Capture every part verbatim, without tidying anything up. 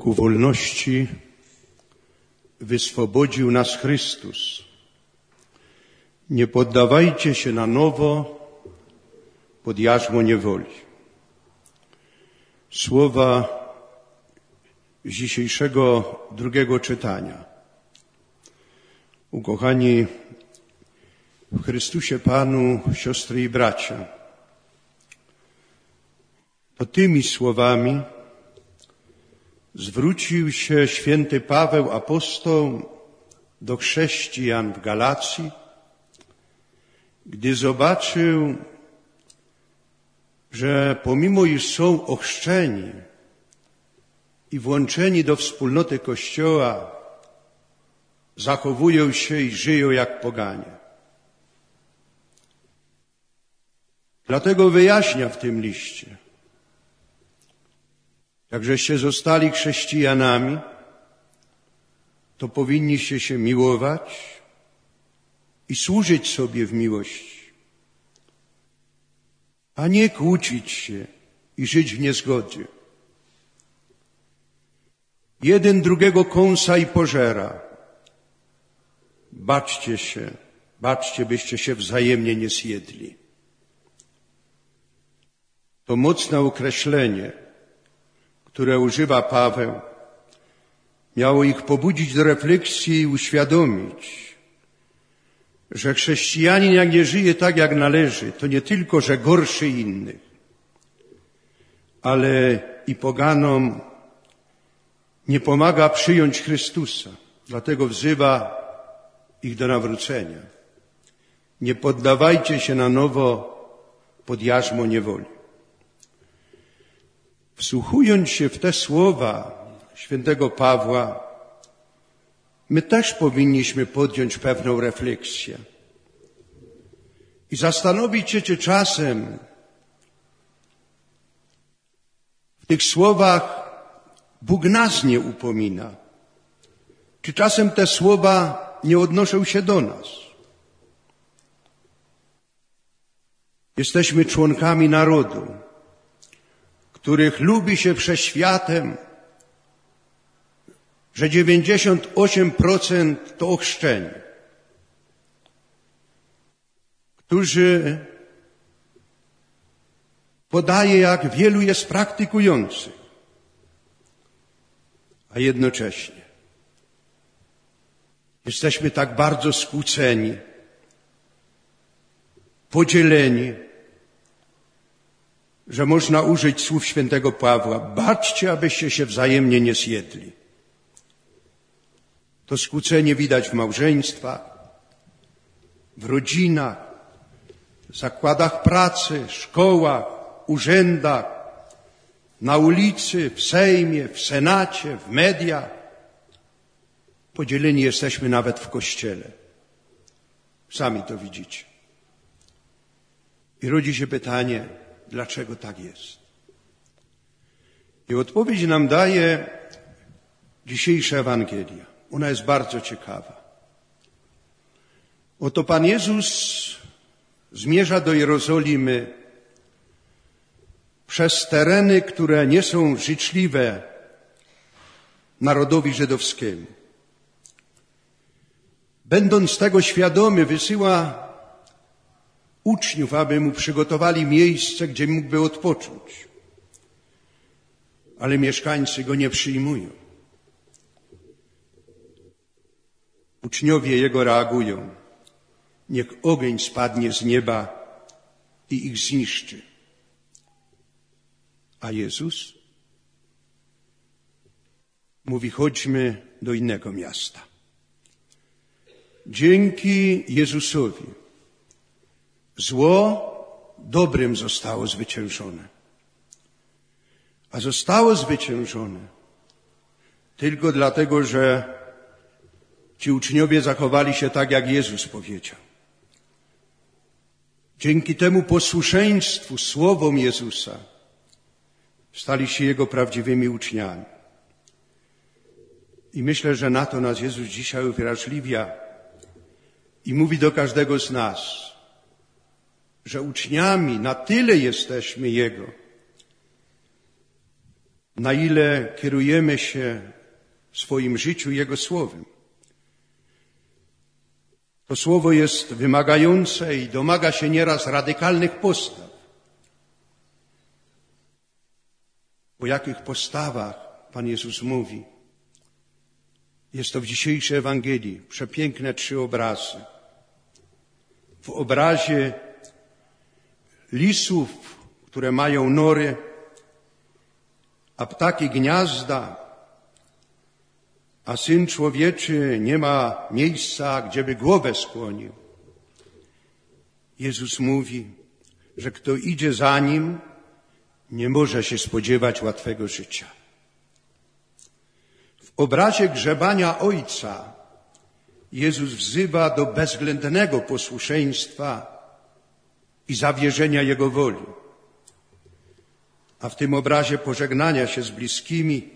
Ku wolności wyswobodził nas Chrystus. Nie poddawajcie się na nowo pod jarzmo niewoli. Słowa z dzisiejszego drugiego czytania. Ukochani w Chrystusie Panu, siostry i bracia, to tymi słowami zwrócił się święty Paweł apostoł do chrześcijan w Galacji, gdy zobaczył, że pomimo iż są ochrzczeni i włączeni do wspólnoty Kościoła, zachowują się i żyją jak poganie. Dlatego wyjaśnia w tym liście: jakżeście zostali chrześcijanami, to powinniście się miłować i służyć sobie w miłości, a nie kłócić się i żyć w niezgodzie. Jeden drugiego kąsa i pożera. Baczcie się, baczcie, byście się wzajemnie nie zjedli. To mocne określenie, które używa Paweł, miało ich pobudzić do refleksji i uświadomić, że chrześcijanin, jak nie żyje tak, jak należy, to nie tylko, że gorszy innych, ale i poganom nie pomaga przyjąć Chrystusa. Dlatego wzywa ich do nawrócenia. Nie poddawajcie się na nowo pod jarzmo niewoli. Wsłuchując się w te słowa świętego Pawła, my też powinniśmy podjąć pewną refleksję i zastanowić się, czy czasem w tych słowach Bóg nas nie upomina, czy czasem te słowa nie odnoszą się do nas. Jesteśmy członkami narodu, których lubi się wszechświatem, że dziewięćdziesiąt osiem procent to ochrzczeni, którzy podaje, jak wielu jest praktykujących, a jednocześnie jesteśmy tak bardzo skłóceni, podzieleni, że można użyć słów świętego Pawła: baczcie, abyście się wzajemnie nie zjedli. To skłócenie widać w małżeństwach, w rodzinach, w zakładach pracy, szkołach, urzędach, na ulicy, w Sejmie, w Senacie, w mediach. Podzieleni jesteśmy nawet w Kościele. Sami to widzicie. I rodzi się pytanie, dlaczego tak jest? I odpowiedź nam daje dzisiejsza Ewangelia. Ona jest bardzo ciekawa. Oto Pan Jezus zmierza do Jerozolimy przez tereny, które nie są życzliwe narodowi żydowskiemu. Będąc tego świadomy, wysyła uczniów, aby mu przygotowali miejsce, gdzie mógłby odpocząć. Ale mieszkańcy go nie przyjmują. Uczniowie jego reagują: niech ogień spadnie z nieba i ich zniszczy. A Jezus mówi: chodźmy do innego miasta. Dzięki Jezusowi zło dobrem zostało zwyciężone. A zostało zwyciężone tylko dlatego, że ci uczniowie zachowali się tak, jak Jezus powiedział. Dzięki temu posłuszeństwu słowom Jezusa stali się Jego prawdziwymi uczniami. I myślę, że na to nas Jezus dzisiaj uwrażliwia i mówi do każdego z nas, że uczniami na tyle jesteśmy Jego, na ile kierujemy się w swoim życiu Jego Słowem. To Słowo jest wymagające i domaga się nieraz radykalnych postaw. O jakich postawach Pan Jezus mówi? Jest to w dzisiejszej Ewangelii. Przepiękne trzy obrazy. W obrazie lisów, które mają nory, a ptaki gniazda, a Syn Człowieczy nie ma miejsca, gdzieby głowę skłonił. Jezus mówi, że kto idzie za Nim, nie może się spodziewać łatwego życia. W obrazie grzebania Ojca Jezus wzywa do bezwzględnego posłuszeństwa i zawierzenia Jego woli. A w tym obrazie pożegnania się z bliskimi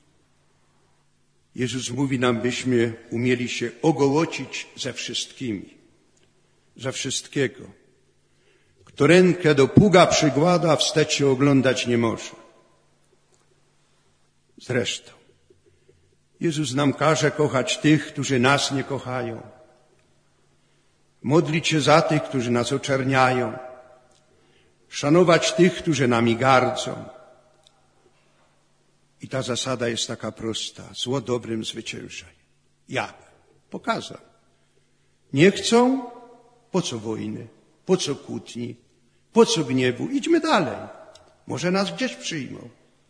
Jezus mówi nam, byśmy umieli się ogołocić ze wszystkimi, ze wszystkiego. Kto rękę do pługa przykłada, wstecz się oglądać nie może. Zresztą, Jezus nam każe kochać tych, którzy nas nie kochają. Modlić się za tych, którzy nas oczerniają. Szanować tych, którzy nami gardzą. I ta zasada jest taka prosta. Zło dobrym zwyciężaj. Jak? Pokazał. Nie chcą? Po co wojny? Po co kłótni? Po co gniewu? Idźmy dalej. Może nas gdzieś przyjmą.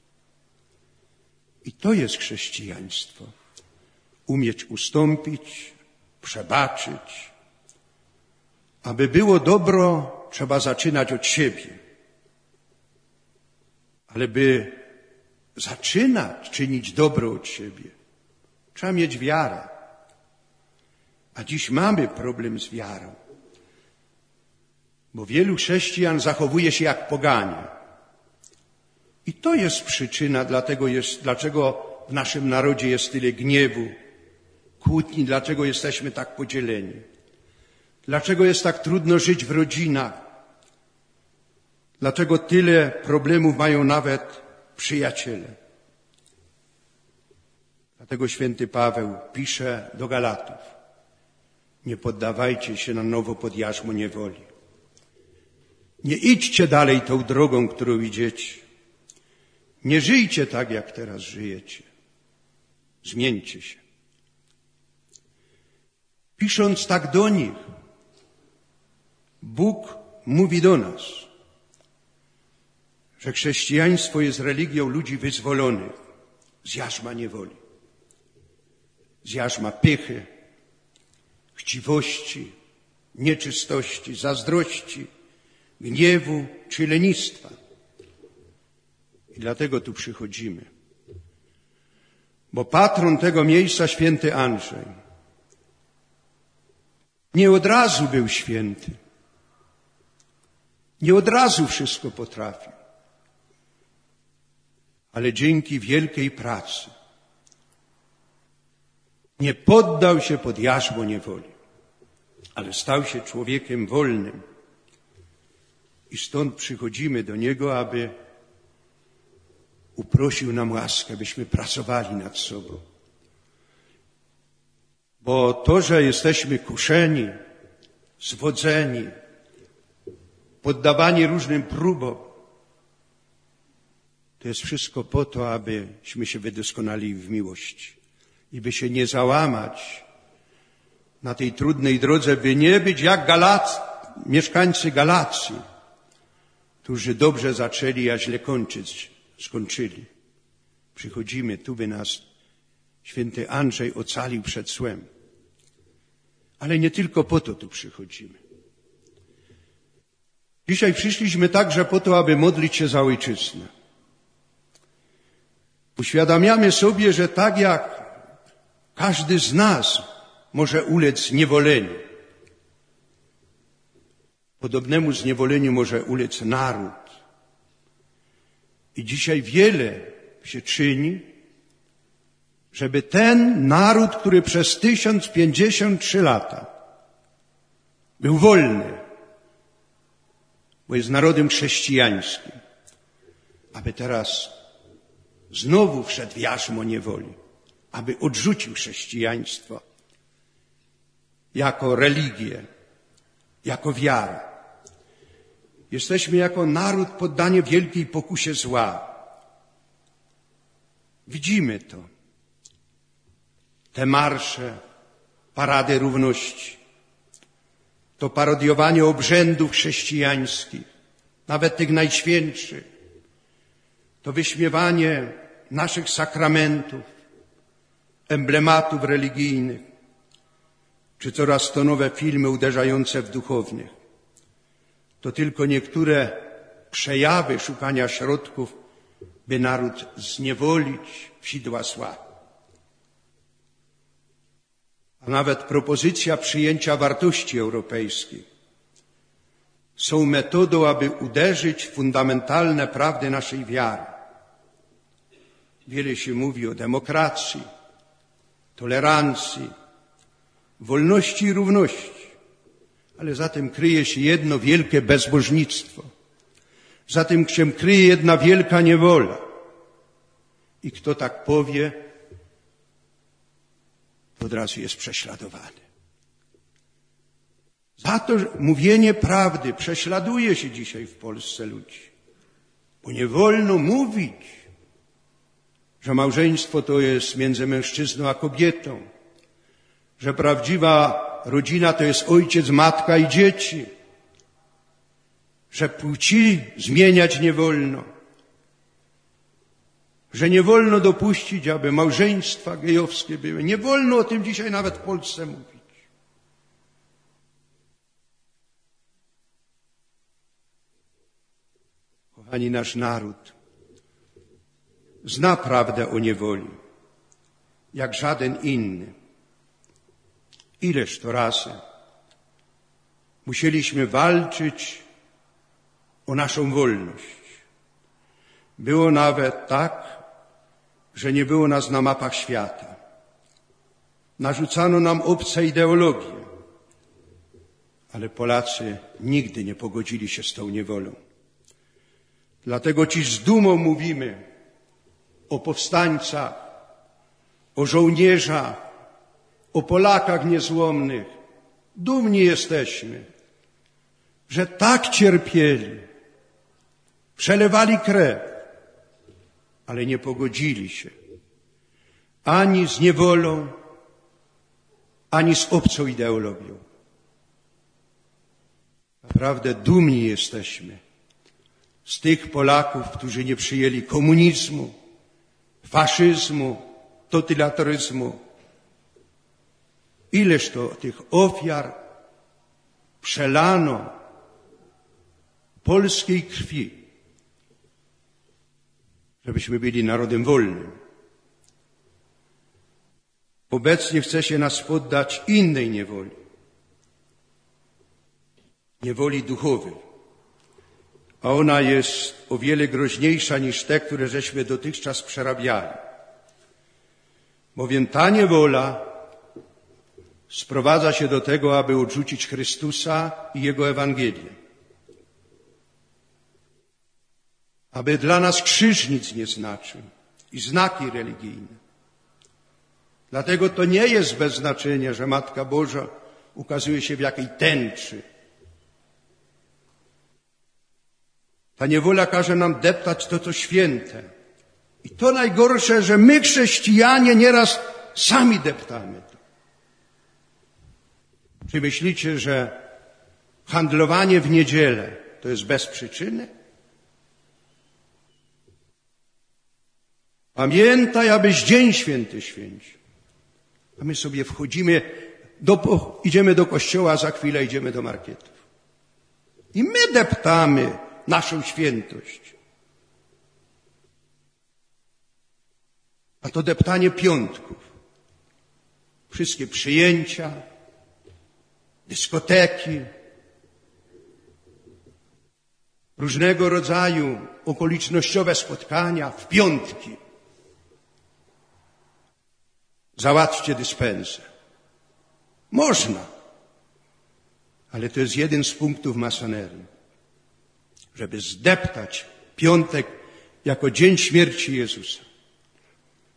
I to jest chrześcijaństwo. Umieć ustąpić, przebaczyć. Aby było dobro, trzeba zaczynać od siebie. Ale by zaczynać czynić dobro od siebie, trzeba mieć wiarę. A dziś mamy problem z wiarą. Bo wielu chrześcijan zachowuje się jak poganie. I to jest przyczyna, dlatego jest, dlaczego w naszym narodzie jest tyle gniewu, kłótni, dlaczego jesteśmy tak podzieleni. Dlaczego jest tak trudno żyć w rodzinach. Dlaczego tyle problemów mają nawet przyjaciele. Dlatego święty Paweł pisze do Galatów. Nie poddawajcie się na nowo pod jarzmo niewoli. Nie idźcie dalej tą drogą, którą idziecie. Nie żyjcie tak, jak teraz żyjecie. Zmieńcie się. Pisząc tak do nich, Bóg mówi do nas, że chrześcijaństwo jest religią ludzi wyzwolonych z jarzma niewoli, z jarzma pychy, chciwości, nieczystości, zazdrości, gniewu czy lenistwa. I dlatego tu przychodzimy. Bo patron tego miejsca, święty Andrzej, nie od razu był święty. Nie od razu wszystko potrafił. Ale dzięki wielkiej pracy nie poddał się pod jarzmo niewoli, ale stał się człowiekiem wolnym. I stąd przychodzimy do Niego, aby uprosił nam łaskę, byśmy pracowali nad sobą. Bo to, że jesteśmy kuszeni, zwodzeni, poddawani różnym próbom, to jest wszystko po to, abyśmy się wydoskonalili w miłości. I by się nie załamać na tej trudnej drodze, by nie być jak Galac, mieszkańcy Galacji, którzy dobrze zaczęli, a źle kończyć, skończyli. Przychodzimy tu, by nas święty Andrzej ocalił przed złem. Ale nie tylko po to tu przychodzimy. Dzisiaj przyszliśmy także po to, aby modlić się za ojczyznę. Uświadamiamy sobie, że tak jak każdy z nas może ulec zniewoleniu, podobnemu zniewoleniu może ulec naród. I dzisiaj wiele się czyni, żeby ten naród, który przez tysiąc pięćdziesiąt trzy lata był wolny, bo jest narodem chrześcijańskim, aby teraz znowu wszedł w jarzmo niewoli, aby odrzucił chrześcijaństwo jako religię, jako wiarę. Jesteśmy jako naród poddani wielkiej pokusie zła. Widzimy to. Te marsze, parady równości, to parodiowanie obrzędów chrześcijańskich, nawet tych najświętszych, to wyśmiewanie naszych sakramentów, emblematów religijnych, czy coraz to nowe filmy uderzające w duchownych. To tylko niektóre przejawy szukania środków, by naród zniewolić w sidła zła. A nawet propozycja przyjęcia wartości europejskich są metodą, aby uderzyć w fundamentalne prawdy naszej wiary. Wiele się mówi o demokracji, tolerancji, wolności i równości, ale za tym kryje się jedno wielkie bezbożnictwo. Za tym się kryje jedna wielka niewola. I kto tak powie, od razu jest prześladowany. Za to mówienie prawdy prześladuje się dzisiaj w Polsce ludzi. Bo nie wolno mówić, że małżeństwo to jest między mężczyzną a kobietą, że prawdziwa rodzina to jest ojciec, matka i dzieci, że płci zmieniać nie wolno, że nie wolno dopuścić, aby małżeństwa gejowskie były. Nie wolno o tym dzisiaj nawet w Polsce mówić. Kochani, nasz naród zna prawdę o niewoli, jak żaden inny. Ileż to razy musieliśmy walczyć o naszą wolność. Było nawet tak, że nie było nas na mapach świata. Narzucano nam obce ideologie, ale Polacy nigdy nie pogodzili się z tą niewolą. Dlatego dziś z dumą mówimy o powstańcach, o żołnierzach, o Polakach niezłomnych. Dumni jesteśmy, że tak cierpieli, przelewali krew, ale nie pogodzili się ani z niewolą, ani z obcą ideologią. Naprawdę dumni jesteśmy z tych Polaków, którzy nie przyjęli komunizmu, faszyzmu, totalitaryzmu. Ileż to tych ofiar przelano polskiej krwi, żebyśmy byli narodem wolnym. Obecnie chce się nas poddać innej niewoli. Niewoli duchowej. A ona jest o wiele groźniejsza niż te, które żeśmy dotychczas przerabiali. Bowiem ta niewola sprowadza się do tego, aby odrzucić Chrystusa i Jego Ewangelię. Aby dla nas krzyż nic nie znaczył i znaki religijne. Dlatego to nie jest bez znaczenia, że Matka Boża ukazuje się w jakiej tęczy. Ta niewola każe nam deptać to, co święte. I to najgorsze, że my, chrześcijanie, nieraz sami deptamy to. Czy myślicie, że handlowanie w niedzielę to jest bez przyczyny? Pamiętaj, abyś dzień święty święcił. A my sobie wchodzimy, do, idziemy do kościoła, a za chwilę idziemy do marketów. I my deptamy naszą świętość. A to deptanie piątków. Wszystkie przyjęcia, dyskoteki, różnego rodzaju okolicznościowe spotkania w piątki. Załatwcie dyspensę. Można, ale to jest jeden z punktów masonerii. Żeby zdeptać piątek jako dzień śmierci Jezusa.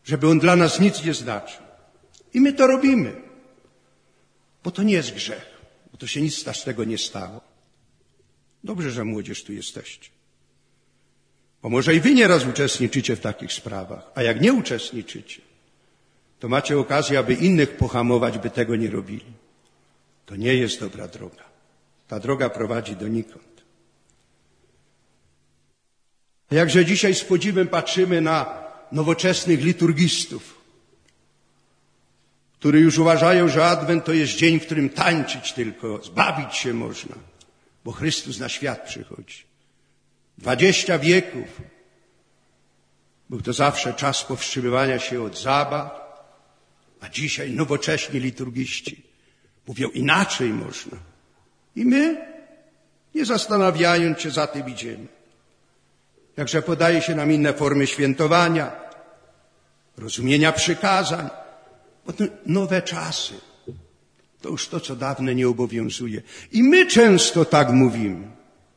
żeby on dla nas nic nie znaczył. I my to robimy, bo to nie jest grzech, bo to się nic strasznego nie stało. Dobrze, że młodzież tu jesteście. Bo może i wy nieraz uczestniczycie w takich sprawach, a jak nie uczestniczycie, to macie okazję, aby innych pohamować, by tego nie robili. To nie jest dobra droga. Ta droga prowadzi donikąd. A jakże dzisiaj z podziwem patrzymy na nowoczesnych liturgistów, którzy już uważają, że Adwent to jest dzień, w którym tańczyć tylko, zbawić się można, bo Chrystus na świat przychodzi. Dwadzieścia wieków był to zawsze czas powstrzymywania się od zabaw, a dzisiaj nowocześni liturgiści mówią, inaczej można. I my, nie zastanawiając się, za tym idziemy. Jakże podaje się nam inne formy świętowania, rozumienia przykazań, bo to nowe czasy. To już to, co dawne nie obowiązuje. I my często tak mówimy.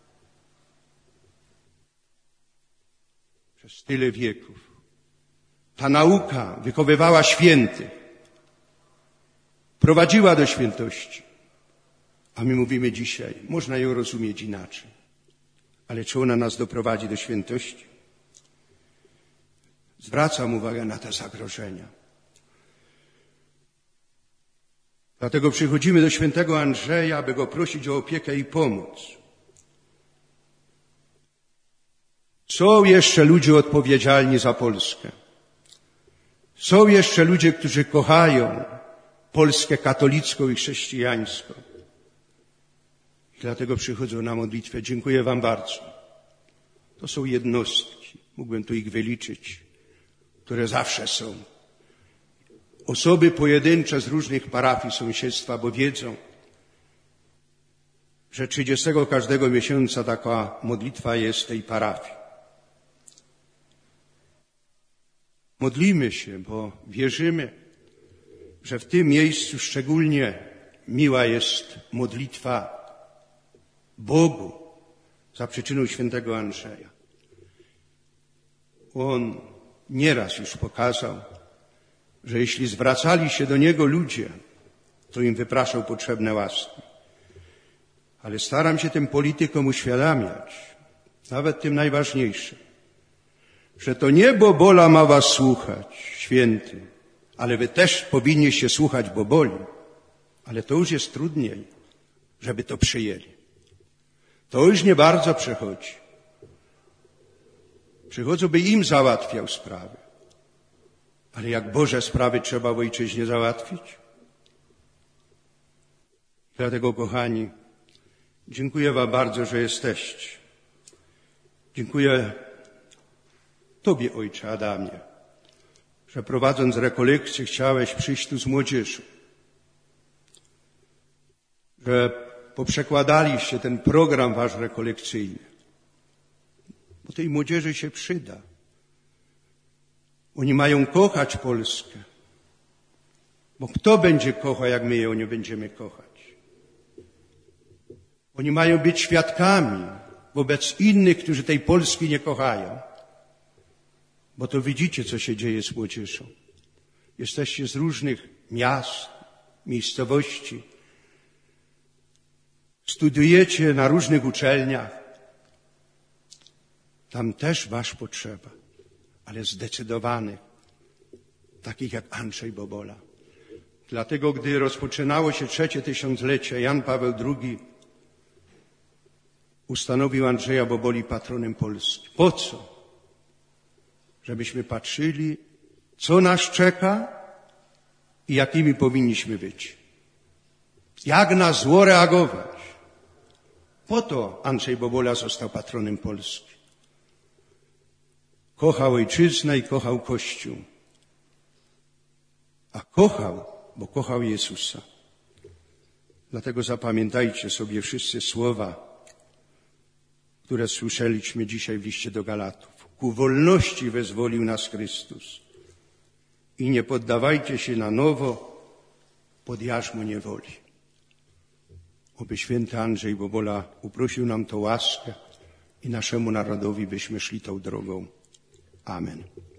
Przez tyle wieków ta nauka wychowywała świętych, prowadziła do świętości. A my mówimy dzisiaj, można ją rozumieć inaczej. Ale czy ona nas doprowadzi do świętości? Zwracam uwagę na te zagrożenia. Dlatego przychodzimy do świętego Andrzeja, aby go prosić o opiekę i pomoc. Są jeszcze ludzie odpowiedzialni za Polskę. Są jeszcze ludzie, którzy kochają Polskę katolicką i chrześcijańską. I dlatego przychodzą na modlitwę. Dziękuję wam bardzo. To są jednostki, mógłbym tu ich wyliczyć, które zawsze są. Osoby pojedyncze z różnych parafii sąsiedztwa, bo wiedzą, że trzydziestego każdego miesiąca taka modlitwa jest w tej parafii. Modlimy się, bo wierzymy, że w tym miejscu szczególnie miła jest modlitwa Bogu za przyczyną świętego Andrzeja. On nieraz już pokazał, że jeśli zwracali się do niego ludzie, to im wypraszał potrzebne łaski. Ale staram się tym politykom uświadamiać, nawet tym najważniejszym, że to nie Bobola ma was słuchać, święty, ale wy też powinniście słuchać Boboli. Ale to już jest trudniej, żeby to przyjęli. To już nie bardzo przechodzi. Przychodzą, by im załatwiał sprawy. Ale jak Boże sprawy trzeba w ojczyźnie załatwić? Dlatego, kochani, dziękuję wam bardzo, że jesteście. Dziękuję Tobie, Ojcze Adamie, że prowadząc rekolekcję chciałeś przyjść tu z młodzieżą. Że poprzekładaliście ten program wasz rekolekcyjny. Bo tej młodzieży się przyda. Oni mają kochać Polskę. Bo kto będzie kochał, jak my ją nie będziemy kochać? Oni mają być świadkami wobec innych, którzy tej Polski nie kochają. Bo to widzicie, co się dzieje z młodzieżą. Jesteście z różnych miast, miejscowości. Studiujecie na różnych uczelniach. Tam też wasz potrzeba, ale zdecydowanych, takich jak Andrzej Bobola. Dlatego, gdy rozpoczynało się trzecie tysiąclecie, Jan Paweł drugi ustanowił Andrzeja Boboli patronem Polski. Po co? Żebyśmy patrzyli, co nas czeka i jakimi powinniśmy być. Jak na zło reagować. Po to Andrzej Bobola został patronem Polski. Kochał ojczyznę i kochał Kościół. A kochał, bo kochał Jezusa. Dlatego zapamiętajcie sobie wszyscy słowa, które słyszeliśmy dzisiaj w liście do Galatów. Ku wolności wezwolił nas Chrystus. I nie poddawajcie się na nowo pod jarzmo niewoli. Oby święty Andrzej Bobola uprosił nam tę łaskę i naszemu narodowi byśmy szli tą drogą. Amen.